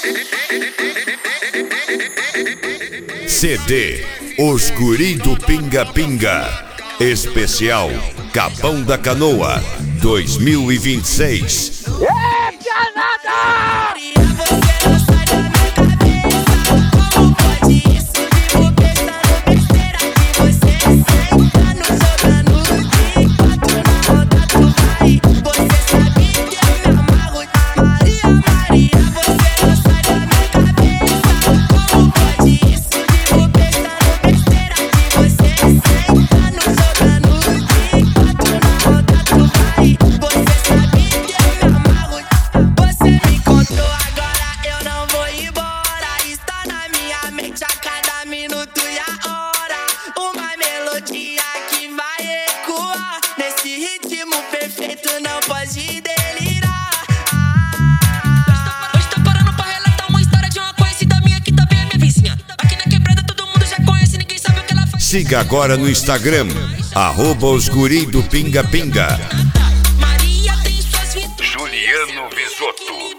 CD Os Guri do Pinga Pinga. Especial Capão da Canoa 2026. Siga agora no Instagram, @Os Guri do Pinga Pinga. Juliano Bisotto.